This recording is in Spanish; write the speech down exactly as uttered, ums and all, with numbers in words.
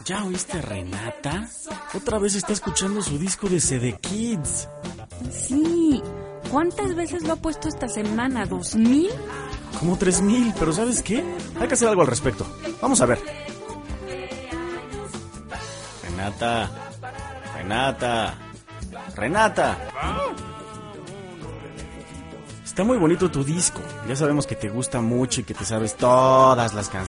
¿Ya oíste a Renata? Otra vez está escuchando su disco de C D Kids. Sí. ¿Cuántas veces lo ha puesto esta semana? ¿Dos mil? Como tres mil, pero ¿sabes qué? Hay que hacer algo al respecto. Vamos a ver. Renata. Renata. Renata. Está muy bonito tu disco. Ya sabemos que te gusta mucho y que te sabes todas las canciones.